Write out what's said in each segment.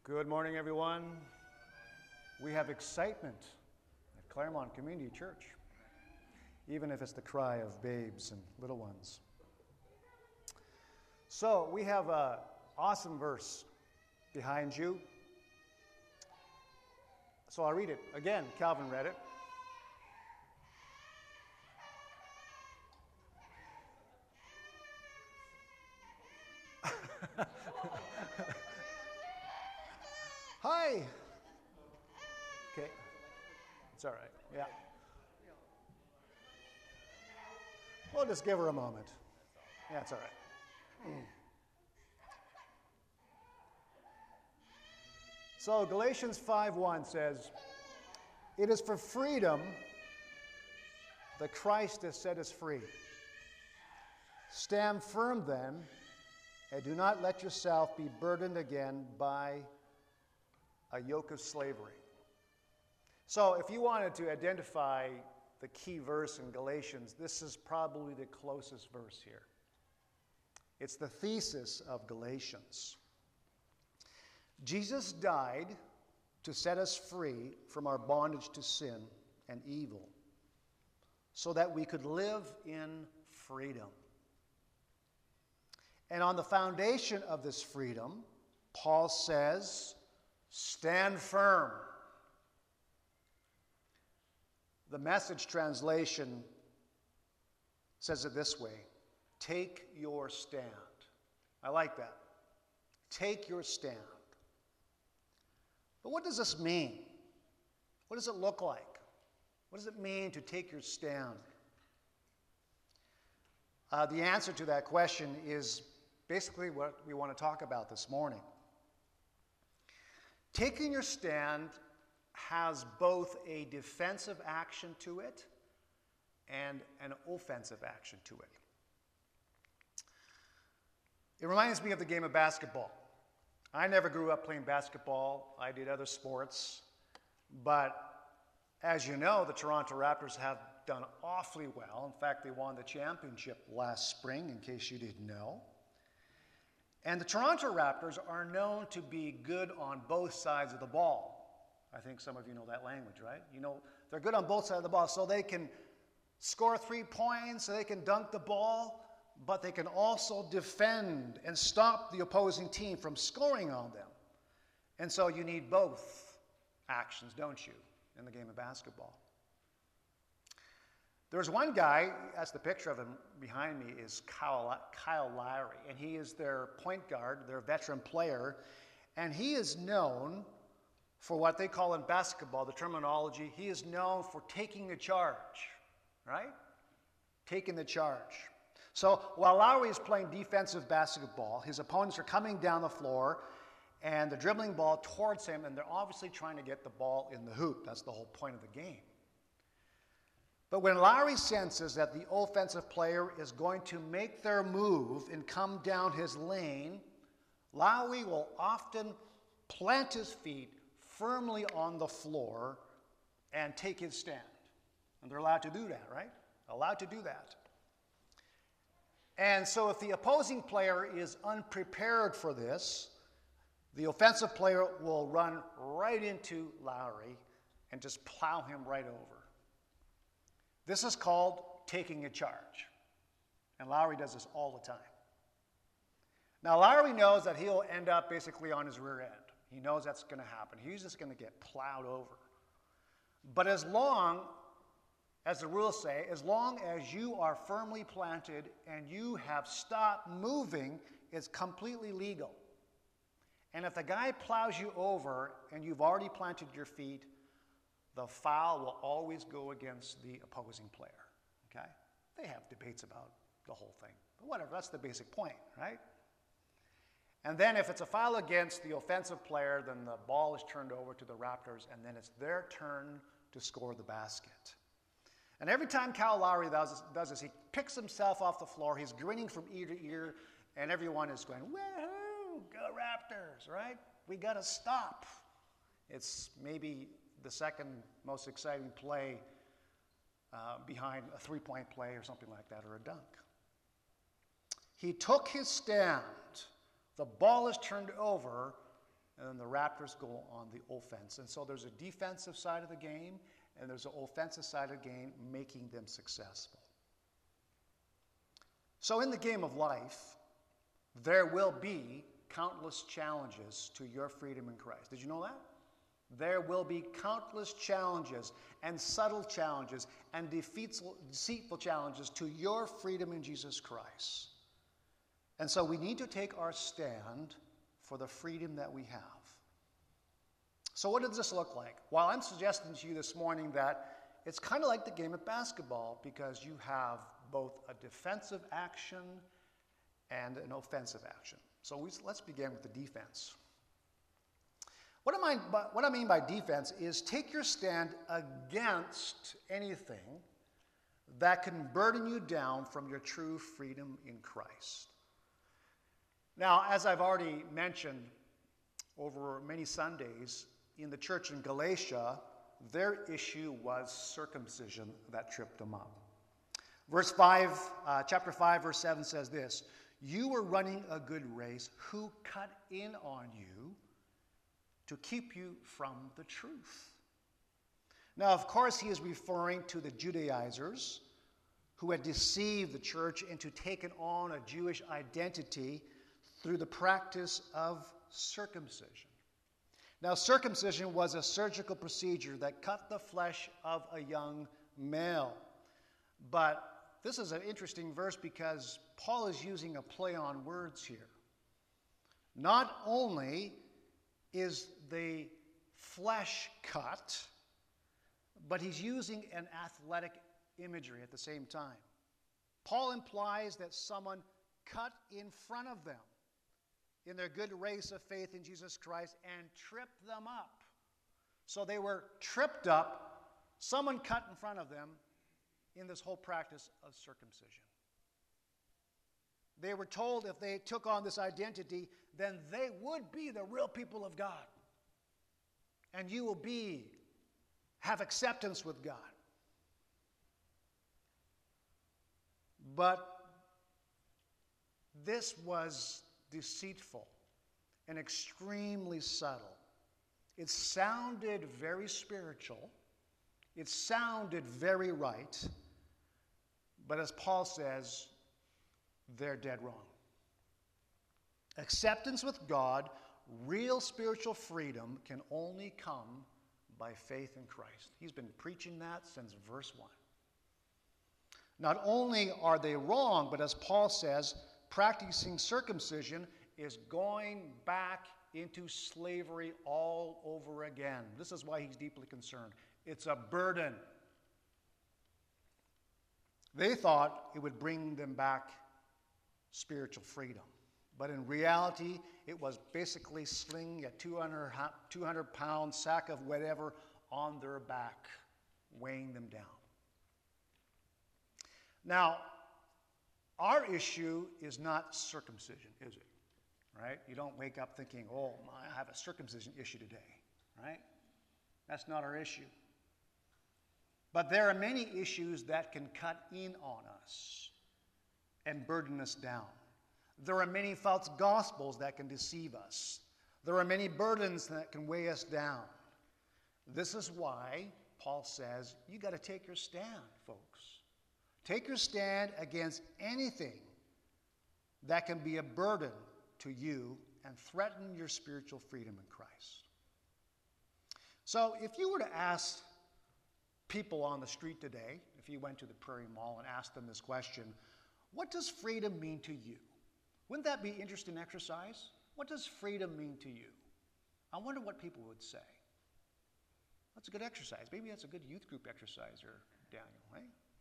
Good morning, everyone. We have excitement at Claremont Community Church, even if it's the cry of babes and little ones. So we have an awesome verse behind you. So I'll read it. Again, Calvin read it. Hi. Okay. It's all right. Yeah. We'll just give her a moment. Yeah, it's all right. So Galatians 5:1 says, "It is for freedom that Christ has set us free. Stand firm then, and do not let yourself be burdened again by a yoke of slavery." So if you wanted to identify the key verse in Galatians, this is probably the closest verse here. It's the thesis of Galatians. Jesus died to set us free from our bondage to sin and evil so that we could live in freedom. And on the foundation of this freedom, Paul says, stand firm. The Message translation says it this way: take your stand. I like that. Take your stand. But what does this mean? What does it look like? What does it mean to take your stand? The answer to that question is basically what we want to talk about this morning. Taking your stand has both a defensive action to it and an offensive action to it. It reminds me of the game of basketball. I never grew up playing basketball. I did other sports. But as you know, the Toronto Raptors have done awfully well. In fact, they won the championship last spring, in case you didn't know. And the Toronto Raptors are known to be good on both sides of the ball. I think some of you know that language, right? You know, they're good on both sides of the ball, so they can score 3 points, so they can dunk the ball, but they can also defend and stop the opposing team from scoring on them. And so you need both actions, don't you, in the game of basketball? There's one guy, that's the picture of him behind me, is Kyle Lowry, and he is their point guard, their veteran player, and he is known for what they call in basketball, the terminology, he is known for taking the charge, right? Taking the charge. So while Lowry is playing defensive basketball, his opponents are coming down the floor and they're dribbling ball towards him, and they're obviously trying to get the ball in the hoop. That's the whole point of the game. But when Lowry senses that the offensive player is going to make their move and come down his lane, Lowry will often plant his feet firmly on the floor and take his stand. And they're allowed to do that, right? Allowed to do that. And so if the opposing player is unprepared for this, the offensive player will run right into Lowry and just plow him right over. This is called taking a charge. And Lowry does this all the time. Now, Lowry knows that he'll end up basically on his rear end. He knows that's going to happen. He's just going to get plowed over. But as long, as the rules say, as long as you are firmly planted and you have stopped moving, it's completely legal. And if the guy plows you over and you've already planted your feet, the foul will always go against the opposing player, okay? They have debates about the whole thing, but whatever, that's the basic point, right? And then if it's a foul against the offensive player, then the ball is turned over to the Raptors, and then it's their turn to score the basket. And every time Kyle Lowry does this, he picks himself off the floor, he's grinning from ear to ear, and everyone is going, woohoo, go Raptors, right? We got to stop. It's maybe the second most exciting play behind a three-point play or something like that, or a dunk. He took his stand. The ball is turned over, and then the Raptors go on the offense. And so there's a defensive side of the game, and there's an offensive side of the game, making them successful. So in the game of life, there will be countless challenges to your freedom in Christ. Did you know that? There will be countless challenges and subtle challenges and deceitful challenges to your freedom in Jesus Christ. And so we need to take our stand for the freedom that we have. So what does this look like? Well, I'm suggesting to you this morning that it's kind of like the game of basketball, because you have both a defensive action and an offensive action. So let's begin with the defense. What I mean by defense is take your stand against anything that can burden you down from your true freedom in Christ. Now, as I've already mentioned over many Sundays, in the church in Galatia, their issue was circumcision that tripped them up. Chapter 5, verse 7 says this: "You were running a good race. Who cut in on you to keep you from the truth?" Now, of course, he is referring to the Judaizers who had deceived the church into taking on a Jewish identity through the practice of circumcision. Now, circumcision was a surgical procedure that cut the flesh of a young male. But this is an interesting verse because Paul is using a play on words here. Not only is the flesh cut, but he's using an athletic imagery at the same time. Paul implies that someone cut in front of them in their good race of faith in Jesus Christ and tripped them up. So they were tripped up, someone cut in front of them in this whole practice of circumcision. They were told if they took on this identity, then they would be the real people of God. And you will have acceptance with God. But this was deceitful and extremely subtle. It sounded very spiritual. It sounded very right. But as Paul says, they're dead wrong. Acceptance with God, real spiritual freedom, can only come by faith in Christ. He's been preaching that since verse 1. Not only are they wrong, but as Paul says, practicing circumcision is going back into slavery all over again. This is why he's deeply concerned. It's a burden. They thought it would bring them back spiritual freedom. But in reality, it was basically slinging a 200-pound sack of whatever on their back, weighing them down. Now, our issue is not circumcision, is it? Right? You don't wake up thinking, oh, I have a circumcision issue today, right? That's not our issue. But there are many issues that can cut in on us and burden us down. There are many false gospels that can deceive us. There are many burdens that can weigh us down. This is why Paul says, you got to take your stand, folks. Take your stand against anything that can be a burden to you and threaten your spiritual freedom in Christ. So if you were to ask people on the street today, if you went to the Prairie Mall and asked them this question, what does freedom mean to you? Wouldn't that be interesting exercise? What does freedom mean to you? I wonder what people would say. That's a good exercise. Maybe that's a good youth group exercise, or Daniel, right?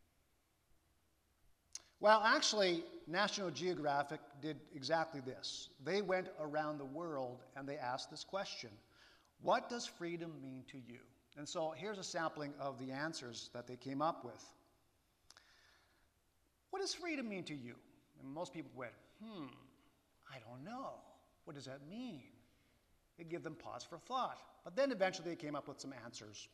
Well, actually, National Geographic did exactly this. They went around the world and they asked this question: what does freedom mean to you? And so here's a sampling of the answers that they came up with. What does freedom mean to you? And most people went, I don't know. What does that mean? It gave them pause for thought. But then eventually they came up with some answers.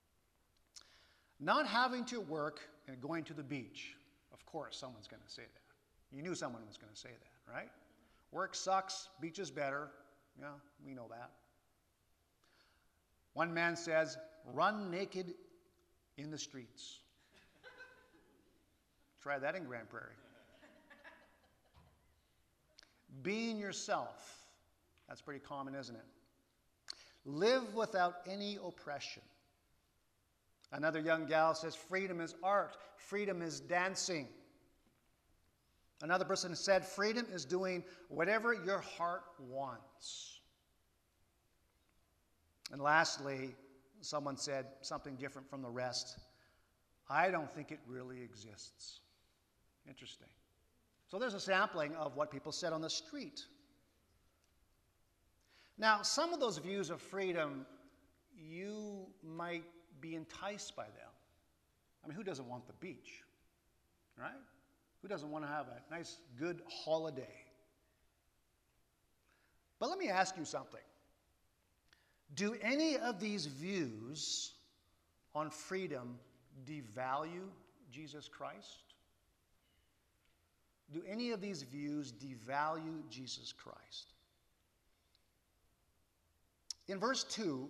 Not having to work and going to the beach. Of course, someone's going to say that. You knew someone was going to say that, right? Work sucks, beach is better. Yeah, we know that. One man says, run naked in the streets. Try that in Grand Prairie. Being yourself. That's pretty common, isn't it? Live without any oppression. Another young gal says, freedom is art. Freedom is dancing. Another person said, freedom is doing whatever your heart wants. And lastly, someone said something different from the rest. I don't think it really exists. Interesting. So there's a sampling of what people said on the street. Now, some of those views of freedom, you might be enticed by them. I mean, who doesn't want the beach, right? Who doesn't want to have a nice, good holiday? But let me ask you something. Do any of these views on freedom devalue Jesus Christ? Do any of these views devalue Jesus Christ? In verse 2,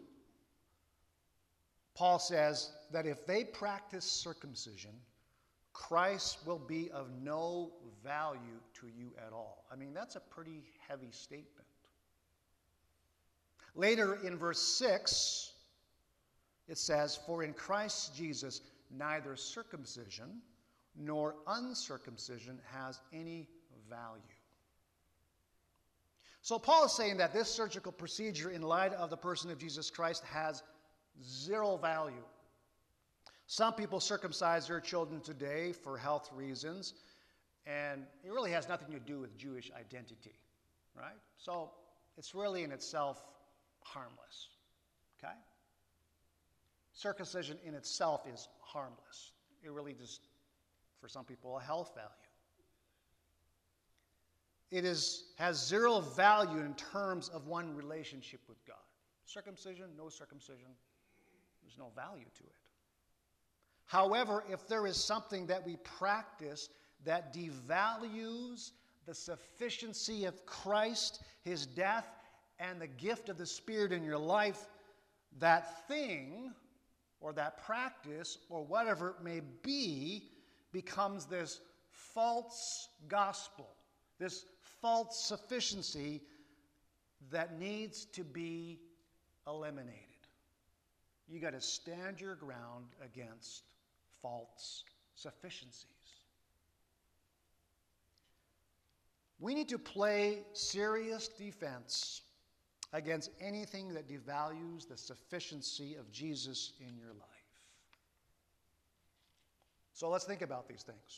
Paul says that if they practice circumcision, Christ will be of no value to you at all. I mean, that's a pretty heavy statement. Later in verse 6, it says, for in Christ Jesus neither circumcision nor uncircumcision has any value. So Paul is saying that this surgical procedure in light of the person of Jesus Christ has zero value. Some people circumcise their children today for health reasons, and it really has nothing to do with Jewish identity, right? So it's really in itself harmless, okay? Circumcision in itself is harmless. It really just, for some people, a health value. It has zero value in terms of one relationship with God. Circumcision, no circumcision, there's no value to it. However, if there is something that we practice that devalues the sufficiency of Christ, his death, and the gift of the Spirit in your life, that thing or that practice or whatever it may be becomes this false gospel, this false sufficiency that needs to be eliminated. You got to stand your ground against false sufficiencies. We need to play serious defense against anything that devalues the sufficiency of Jesus in your life. So let's think about these things.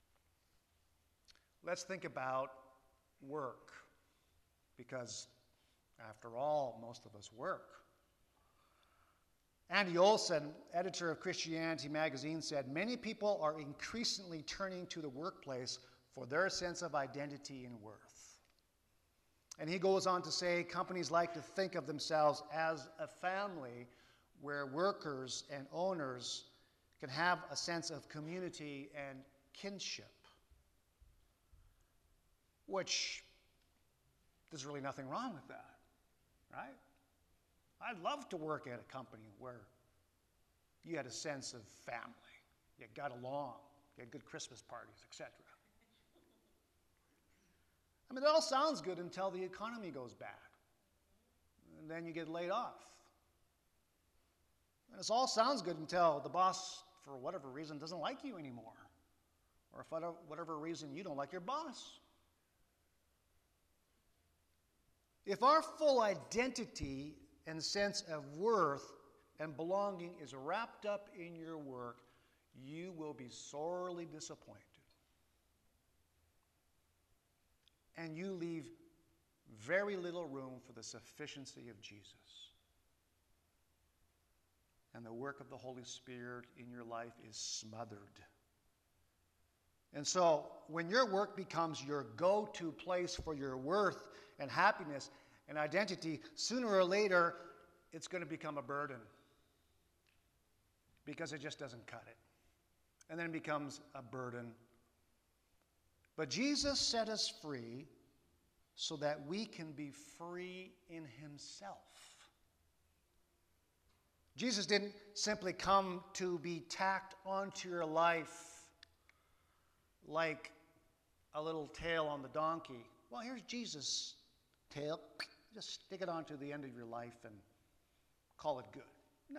Let's think about work, because after all, most of us work. Andy Olson, editor of Christianity Magazine, said, many people are increasingly turning to the workplace for their sense of identity and worth. And he goes on to say, companies like to think of themselves as a family where workers and owners can have a sense of community and kinship, which there's really nothing wrong with that, right? I'd love to work at a company where you had a sense of family, you got along, you had good Christmas parties, etc. I mean, it all sounds good until the economy goes bad, and then you get laid off. And it all sounds good until the boss, for whatever reason, doesn't like you anymore, or for whatever reason you don't like your boss. If our full identity and sense of worth and belonging is wrapped up in your work, you will be sorely disappointed. And you leave very little room for the sufficiency of Jesus. And the work of the Holy Spirit in your life is smothered. And so, when your work becomes your go-to place for your worth and happiness and identity, sooner or later, it's going to become a burden, because it just doesn't cut it. And then it becomes a burden. But Jesus set us free so that we can be free in himself. Jesus didn't simply come to be tacked onto your life like a little tail on the donkey. Well, here's Jesus' tail. Just stick it onto the end of your life and call it good. No.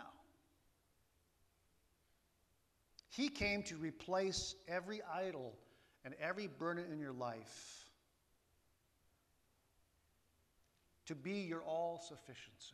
He came to replace every idol and every burden in your life, to be your all-sufficiency.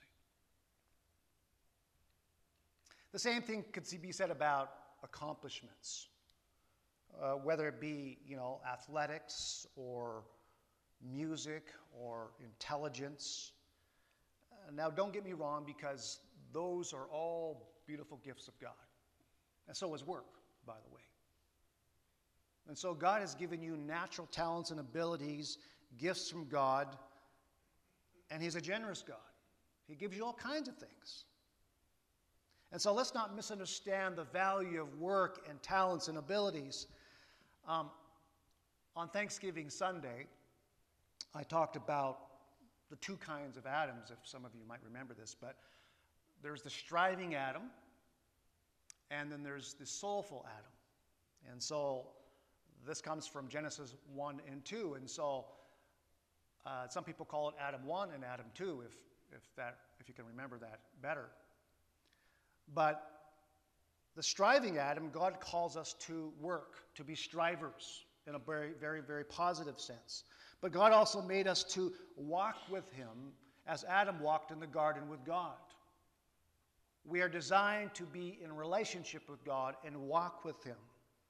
The same thing could be said about accomplishments, whether it be, athletics or music or intelligence. Now, don't get me wrong, because those are all beautiful gifts of God. And so is work, by the way. And so God has given you natural talents and abilities, gifts from God, and He's a generous God. He gives you all kinds of things. And so let's not misunderstand the value of work and talents and abilities. On Thanksgiving Sunday, I talked about the two kinds of Adams, if some of you might remember this, but there's the striving Adam, and then there's the soulful Adam. And so this comes from Genesis 1 and 2, and so some people call it Adam 1 and Adam 2, if you can remember that better. But the striving Adam, God calls us to work, to be strivers in a very, very, very positive sense. But God also made us to walk with Him as Adam walked in the garden with God. We are designed to be in relationship with God and walk with Him.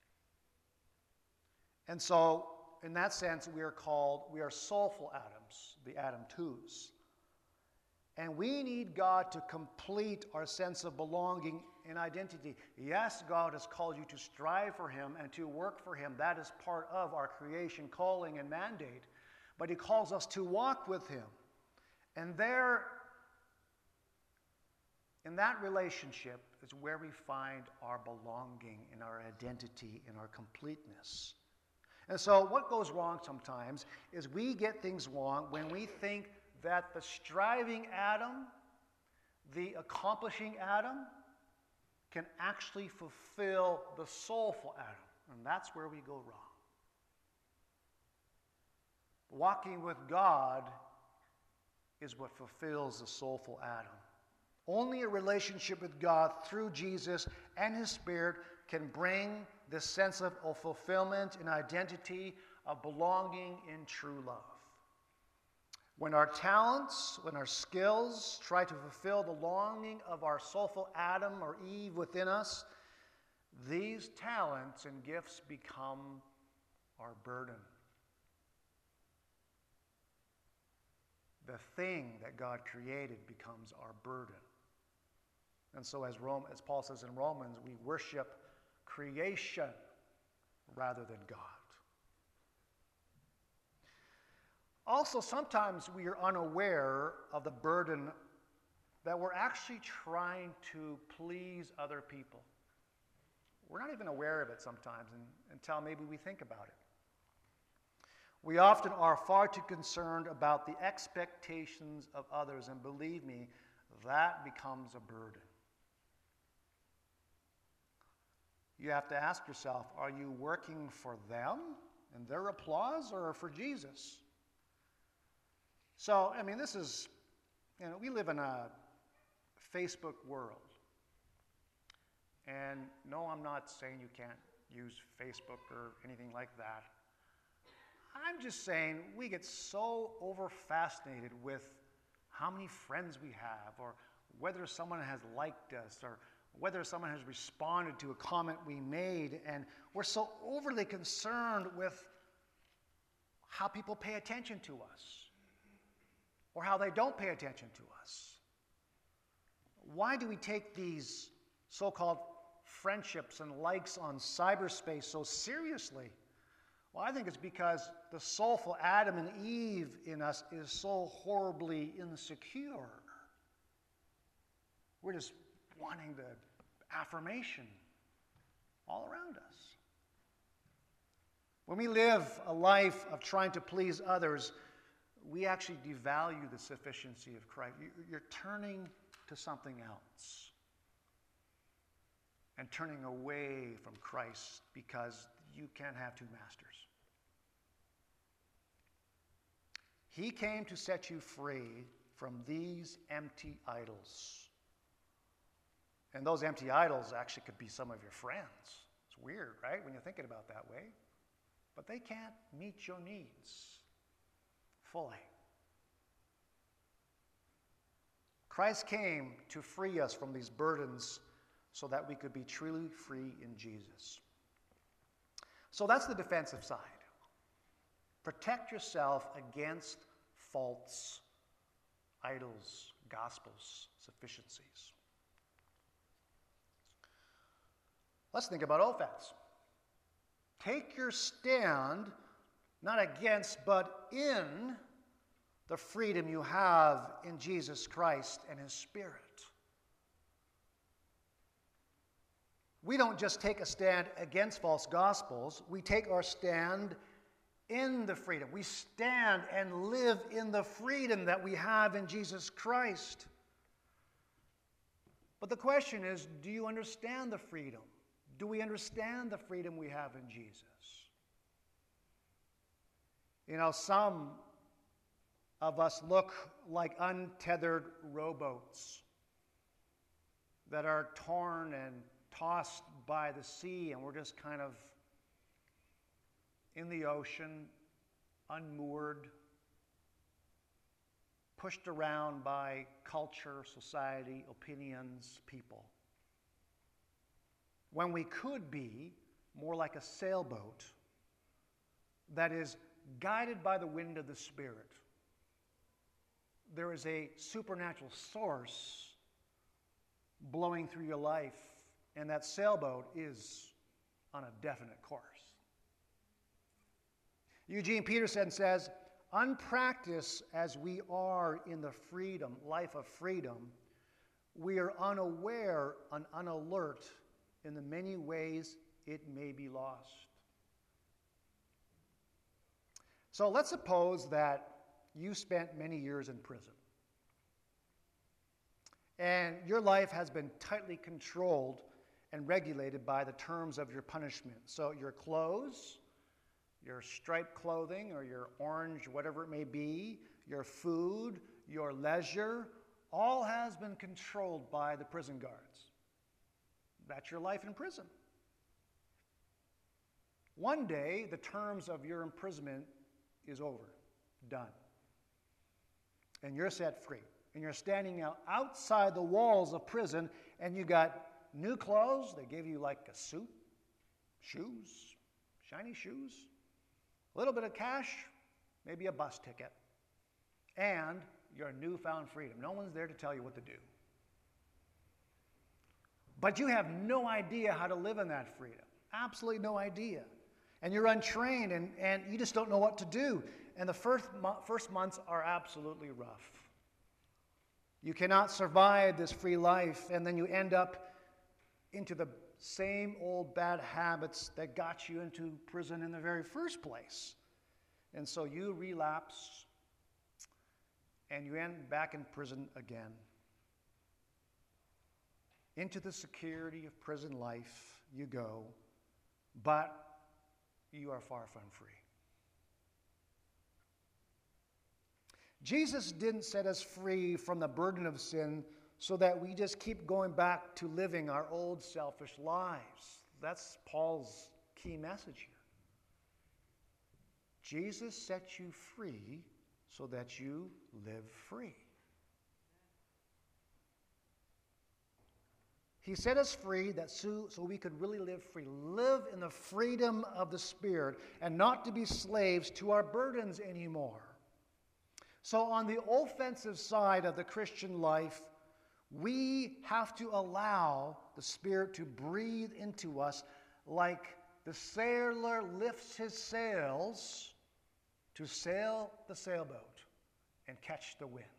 And so, in that sense, we are soulful Adams, the Adam 2s. And we need God to complete our sense of belonging and identity. Yes, God has called you to strive for Him and to work for Him. That is part of our creation calling and mandate. But He calls us to walk with Him. And there, in that relationship, is where we find our belonging and our identity and our completeness. And so what goes wrong sometimes is we get things wrong when we think that the striving Adam, the accomplishing Adam, can actually fulfill the soulful Adam. And that's where we go wrong. Walking with God is what fulfills the soulful Adam. Only a relationship with God through Jesus and His Spirit can bring this sense of fulfillment and identity, of belonging in true love. When our talents, when our skills try to fulfill the longing of our soulful Adam or Eve within us, these talents and gifts become our burden. The thing that God created becomes our burden. And so as Paul says in Romans, we worship creation rather than God. Also, sometimes we are unaware of the burden that we're actually trying to please other people. We're not even aware of it sometimes until maybe we think about it. We often are far too concerned about the expectations of others, and believe me, that becomes a burden. You have to ask yourself, are you working for them and their applause, or for Jesus? So, this is, we live in a Facebook world. And no, I'm not saying you can't use Facebook or anything like that. I'm just saying we get so over-fascinated with how many friends we have, or whether someone has liked us, or whether someone has responded to a comment we made, and we're so overly concerned with how people pay attention to us, or how they don't pay attention to us. Why do we take these so-called friendships and likes on cyberspace so seriously? Well, I think it's because the soulful Adam and Eve in us is so horribly insecure. We're just wanting the affirmation all around us. When we live a life of trying to please others, we actually devalue the sufficiency of Christ. You're turning to something else. and turning away from Christ because you can't have two masters. He came to set you free from these empty idols. And those empty idols actually could be some of your friends. It's weird, right, when you're thinking about it that way. But they can't meet your needs fully. Christ came to free us from these burdens so that we could be truly free in Jesus. So that's the defensive side. Protect yourself against false idols, gospels, sufficiencies. Let's think about offense. Take your stand, not against, but in the freedom you have in Jesus Christ and His Spirit. We don't just take a stand against false gospels, we take our stand in the freedom. We stand and live in the freedom that we have in Jesus Christ. But the question is, do you understand the freedom? Do we understand the freedom we have in Jesus? You know, some of us look like untethered rowboats that are torn and tossed by the sea, and we're just kind of in the ocean, unmoored, pushed around by culture, society, opinions, people. When we could be more like a sailboat that is guided by the wind of the Spirit. There is a supernatural source blowing through your life, and that sailboat is on a definite course. Eugene Peterson says, unpracticed as we are in the freedom, life of freedom, we are unaware and unalert in the many ways it may be lost. So let's suppose that you spent many years in prison. And your life has been tightly controlled and regulated by the terms of your punishment. So your clothes, your striped clothing, or your orange, whatever it may be, your food, your leisure, all has been controlled by the prison guards. That's your life in prison. One day, the terms of your imprisonment is over, done. And you're set free. And you're standing now outside the walls of prison, and you got new clothes. They give you like a suit, shoes, shiny shoes, a little bit of cash, maybe a bus ticket, and your newfound freedom. No one's there to tell you what to do. But you have no idea how to live in that freedom. Absolutely no idea. And you're untrained, and you just don't know what to do. And the first months are absolutely rough. You cannot survive this free life, and then you end up into the same old bad habits that got you into prison in the very first place. And so you relapse, and you end back in prison again. Into the security of prison life you go, but you are far from free. Jesus didn't set us free from the burden of sin so that we just keep going back to living our old selfish lives. That's Paul's key message here. Jesus set you free so that you live free. He set us free so we could really live free. Live in the freedom of the Spirit and not to be slaves to our burdens anymore. So on the offensive side of the Christian life, we have to allow the Spirit to breathe into us like the sailor lifts his sails to sail the sailboat and catch the wind.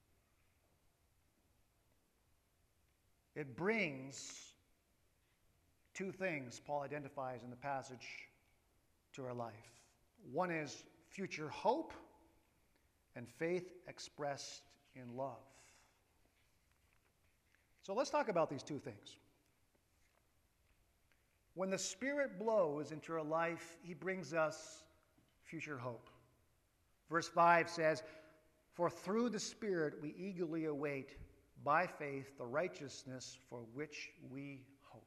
It brings two things Paul identifies in the passage to our life. One is future hope and faith expressed in love. So let's talk about these two things. When the Spirit blows into our life, he brings us future hope. Verse 5 says, "For through the Spirit we eagerly await by faith the righteousness for which we hope."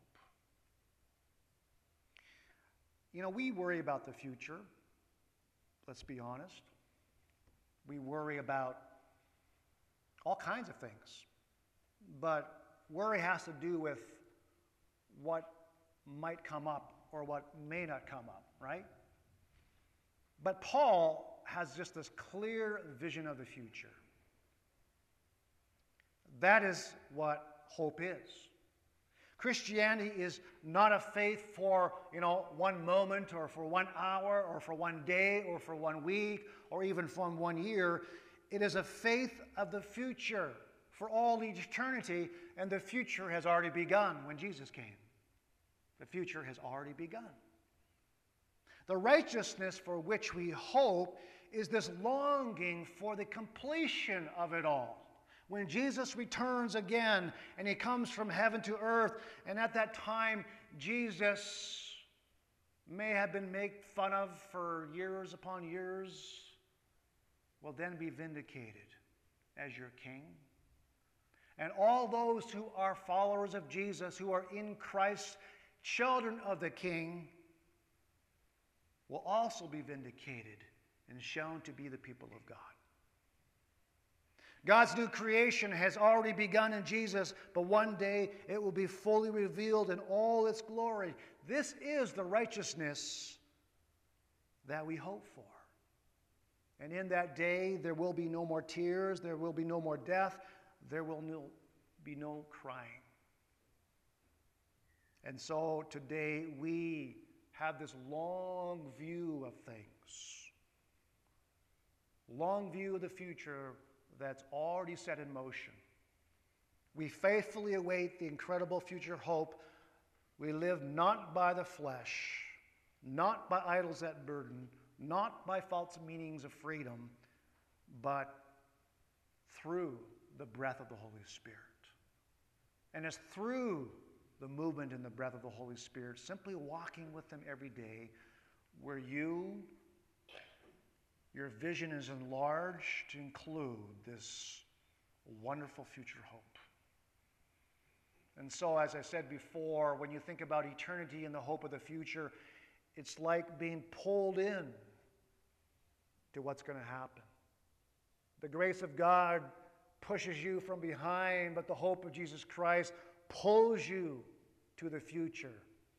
You know, we worry about the future. Let's be honest. We worry about all kinds of things. But worry has to do with what might come up or what may not come up, right? But Paul has just this clear vision of the future. That is what hope is. Christianity is not a faith for, one moment or for 1 hour or for 1 day or for 1 week or even for 1 year. It is a faith of the future for all eternity, and the future has already begun when Jesus came. The future has already begun. The righteousness for which we hope is this longing for the completion of it all. When Jesus returns again and he comes from heaven to earth, and at that time Jesus may have been made fun of for years upon years, will then be vindicated as your king. And all those who are followers of Jesus, who are in Christ, children of the King, will also be vindicated and shown to be the people of God. God's new creation has already begun in Jesus, but one day it will be fully revealed in all its glory. This is the righteousness that we hope for. And in that day, there will be no more tears, there will be no more death, there will be no crying. And so today we have this long view of things, long view of the future that's already set in motion. We faithfully await the incredible future hope. We live not by the flesh, not by idols that burden, not by false meanings of freedom, but through the breath of the Holy Spirit. And it's through the movement and the breath of the Holy Spirit, simply walking with Him every day, where your vision is enlarged to include this wonderful future hope. And so, as I said before, when you think about eternity and the hope of the future, it's like being pulled in to what's going to happen. The grace of God pushes you from behind, but the hope of Jesus Christ pulls you to the future.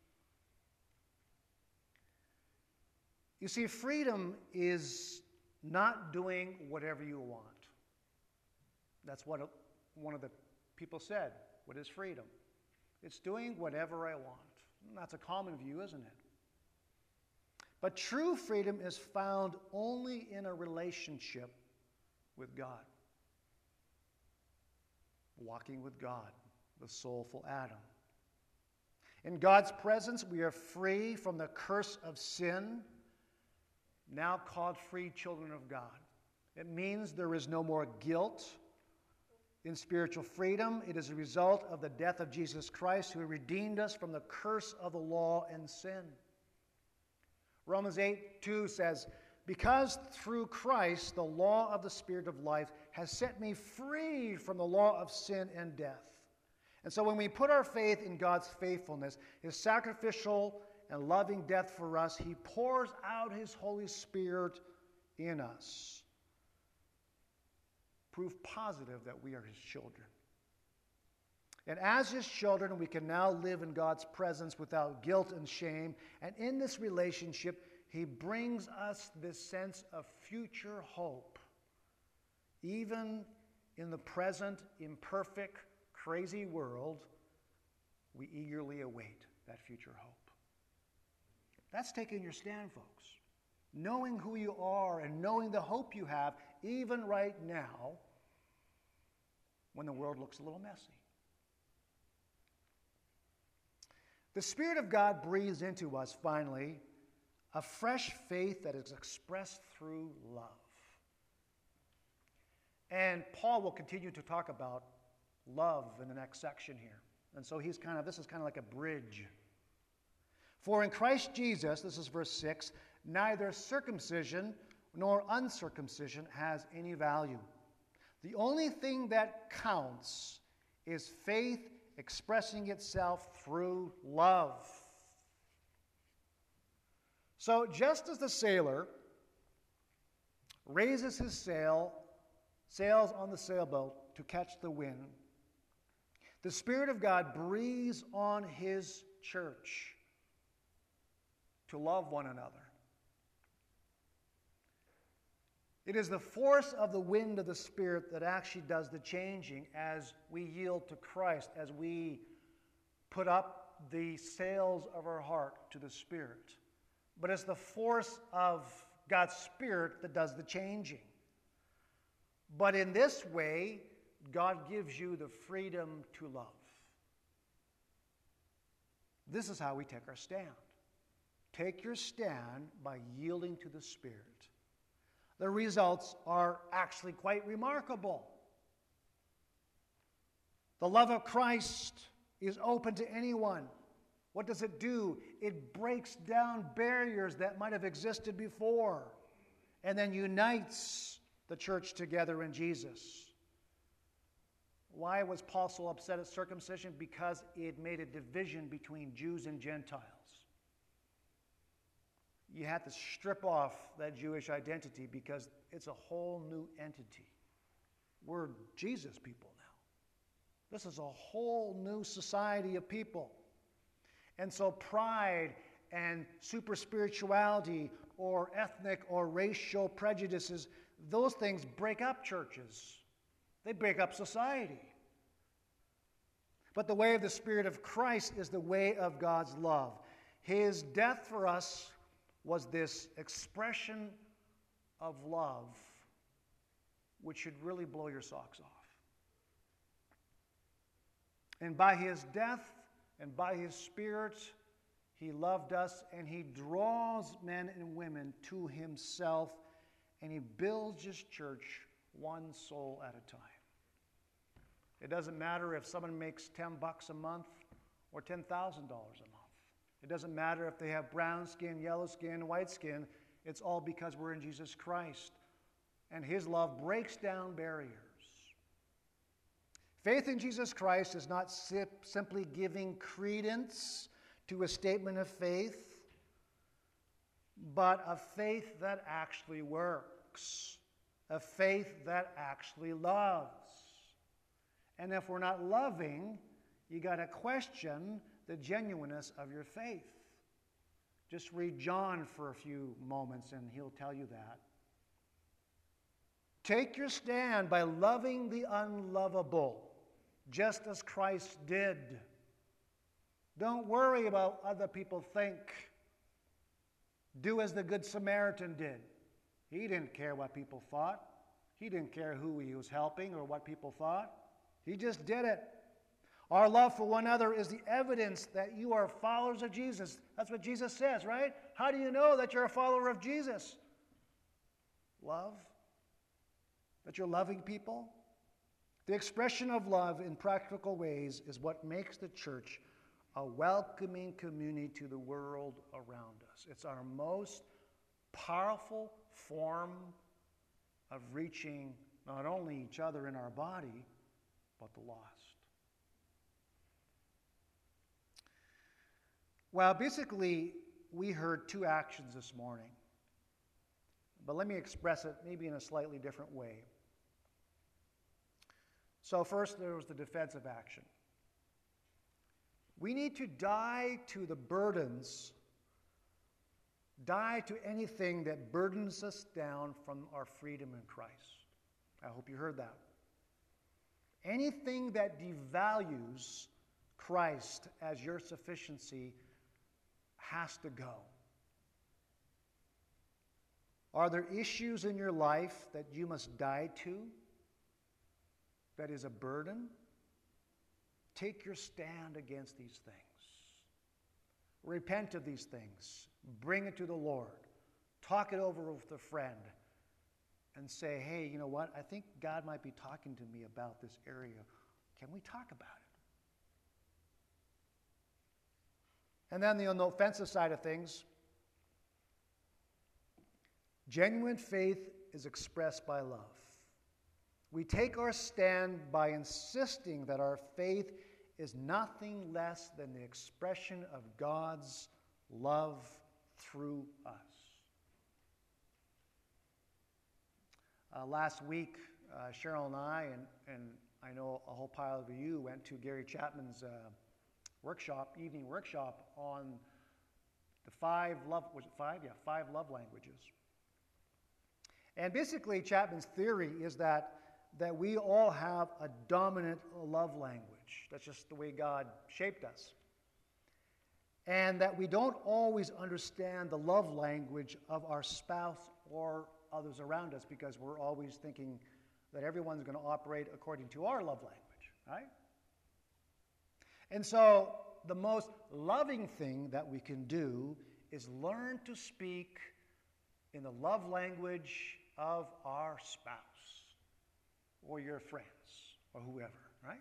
You see, freedom is not doing whatever you want. That's what one of the people said. What is freedom? It's doing whatever I want. And that's a common view, isn't it? But true freedom is found only in a relationship with God. Walking with God, the soulful Adam. In God's presence, we are free from the curse of sin, now called free children of God. It means there is no more guilt in spiritual freedom. It is a result of the death of Jesus Christ, who redeemed us from the curse of the law and sin. Romans 8:2 says, "Because through Christ the law of the Spirit of life has set me free from the law of sin and death." And so when we put our faith in God's faithfulness, His sacrificial and loving death for us, He pours out His Holy Spirit in us. Proof positive that we are His children. And as His children, we can now live in God's presence without guilt and shame. And in this relationship, He brings us this sense of future hope. Even in the present, imperfect, crazy world, we eagerly await that future hope. That's taking your stand, folks. Knowing who you are and knowing the hope you have, even right now, when the world looks a little messy. The Spirit of God breathes into us, finally, a fresh faith that is expressed through love. And Paul will continue to talk about love in the next section here. And so this is kind of like a bridge. For in Christ Jesus, this is verse 6, neither circumcision nor uncircumcision has any value. The only thing that counts is faith expressing itself through love. So just as the sailor raises his sails on the sailboat to catch the wind, the Spirit of God breathes on His church to love one another. It is the force of the wind of the Spirit that actually does the changing as we yield to Christ, as we put up the sails of our heart to the Spirit. But it's the force of God's Spirit that does the changing. But in this way, God gives you the freedom to love. This is how we take our stand. Take your stand by yielding to the Spirit. The results are actually quite remarkable. The love of Christ is open to anyone. What does it do? It breaks down barriers that might have existed before and then unites the church together in Jesus. Why was Paul so upset at circumcision? Because it made a division between Jews and Gentiles. You had to strip off that Jewish identity because it's a whole new entity. We're Jesus people now. This is a whole new society of people. And so pride and super spirituality or ethnic or racial prejudices, those things break up churches. They break up society. But the way of the Spirit of Christ is the way of God's love. His death for us was this expression of love which should really blow your socks off. And by His death and by His Spirit, He loved us and He draws men and women to Himself, and He builds His church one soul at a time. It doesn't matter if someone makes $10 a month or $10,000 a month. It doesn't matter if they have brown skin, yellow skin, white skin. It's all because we're in Jesus Christ. And His love breaks down barriers. Faith in Jesus Christ is not simply giving credence to a statement of faith, but a faith that actually works, a faith that actually loves. And if we're not loving, you got to question the genuineness of your faith. Just read John for a few moments and he'll tell you that. Take your stand by loving the unlovable, just as Christ did. Don't worry about what other people think. Do as the Good Samaritan did. He didn't care what people thought. He didn't care who he was helping or what people thought. He just did it. Our love for one another is the evidence that you are followers of Jesus. That's what Jesus says, right? How do you know that you're a follower of Jesus? Love. That you're loving people. The expression of love in practical ways is what makes the church a welcoming community to the world around us. It's our most powerful form of reaching not only each other in our body, but the lost. Well, basically, we heard two actions this morning. But let me express it maybe in a slightly different way. So first, there was the defensive action. We need to die to the burdens, die to anything that burdens us down from our freedom in Christ. I hope you heard that. Anything that devalues Christ as your sufficiency has to go. Are there issues in your life that you must die to? That is a burden? Take your stand against these things. Repent of these things. Bring it to the Lord. Talk it over with a friend. And say, hey, you know what? I think God might be talking to me about this area. Can we talk about And then on the offensive side of things, genuine faith is expressed by love. We take our stand by insisting that our faith is nothing less than the expression of God's love through us. Last week, Cheryl and I, and I know a whole pile of you, went to Gary Chapman's evening workshop on the five love languages. And basically, Chapman's theory is that we all have a dominant love language. That's just the way God shaped us. And that we don't always understand the love language of our spouse or others around us because we're always thinking that everyone's going to operate according to our love language, right? And so the most loving thing that we can do is learn to speak in the love language of our spouse or your friends or whoever, right?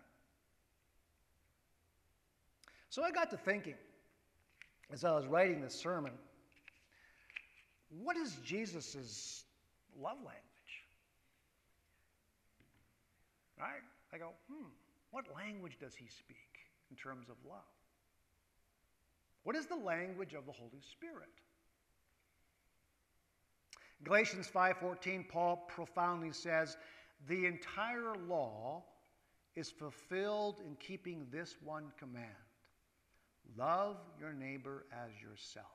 So I got to thinking as I was writing this sermon, what is Jesus' love language? Right? I go, what language does he speak in terms of love? What is the language of the Holy Spirit? Galatians 5:14, Paul profoundly says, the entire law is fulfilled in keeping this one command. Love your neighbor as yourself.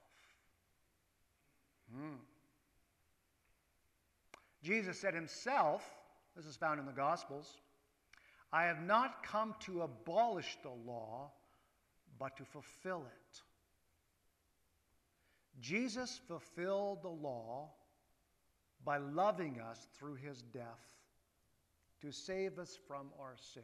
Jesus said himself, this is found in the Gospels, I have not come to abolish the law, but to fulfill it. Jesus fulfilled the law by loving us through his death to save us from our sins.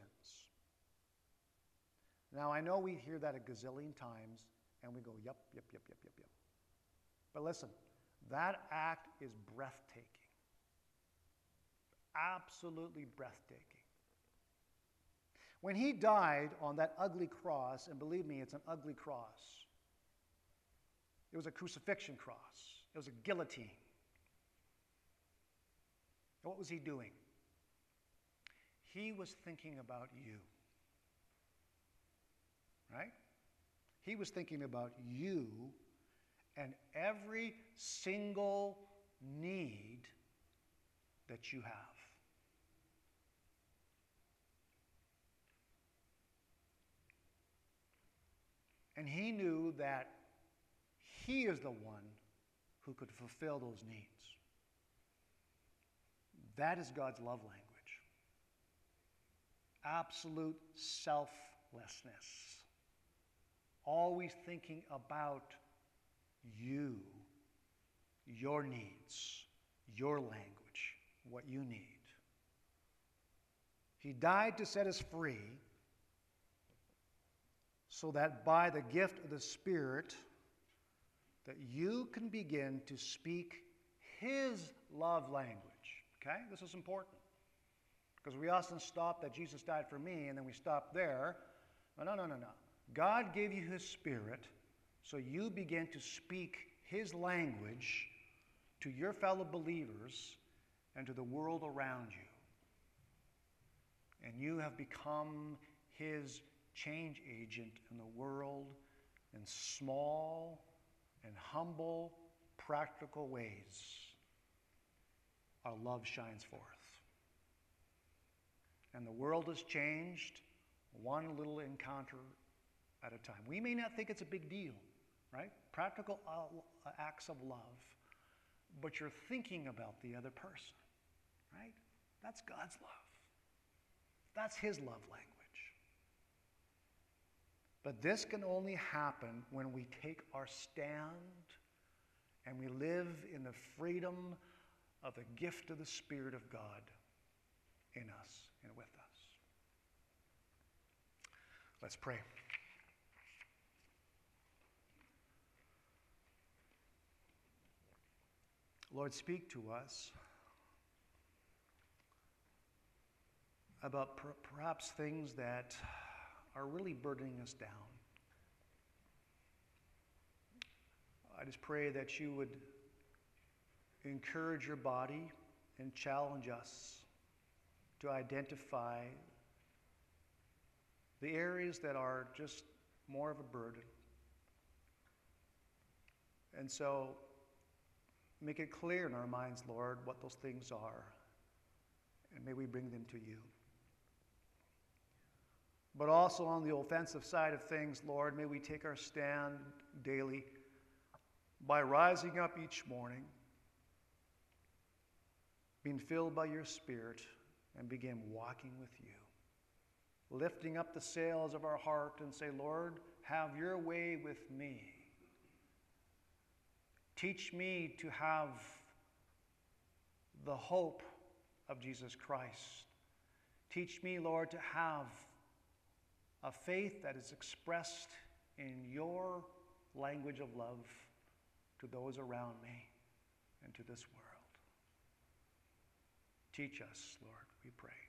Now, I know we hear that a gazillion times, and we go, yep. But listen, that act is breathtaking. Absolutely breathtaking. When he died on that ugly cross, and believe me, it's an ugly cross. It was a crucifixion cross. It was a guillotine. And what was he doing? He was thinking about you. Right? He was thinking about you and every single need that you have. And he knew that he is the one who could fulfill those needs. That is God's love language. Absolute selflessness. Always thinking about you, your needs, your language, what you need. He died to set us free so that by the gift of the Spirit that you can begin to speak his love language. Okay? This is important. Because we often stop that Jesus died for me and then we stop there. No. God gave you his Spirit so you begin to speak his language to your fellow believers and to the world around you. And you have become his change agent in the world in small and humble, practical ways. Our love shines forth. And the world has changed one little encounter at a time. We may not think it's a big deal, right? Practical acts of love. But you're thinking about the other person, right? That's God's love. That's his love language. But this can only happen when we take our stand and we live in the freedom of the gift of the Spirit of God in us and with us. Let's pray. Lord, speak to us about perhaps things that are really burdening us down. I just pray that you would encourage your body and challenge us to identify the areas that are just more of a burden. And so make it clear in our minds, Lord, what those things are, and may we bring them to you. But also on the offensive side of things, Lord, may we take our stand daily by rising up each morning, being filled by your Spirit, and begin walking with you. Lifting up the sails of our heart and say, Lord, have your way with me. Teach me to have the hope of Jesus Christ. Teach me, Lord, to have a faith that is expressed in your language of love to those around me and to this world. Teach us, Lord, we pray.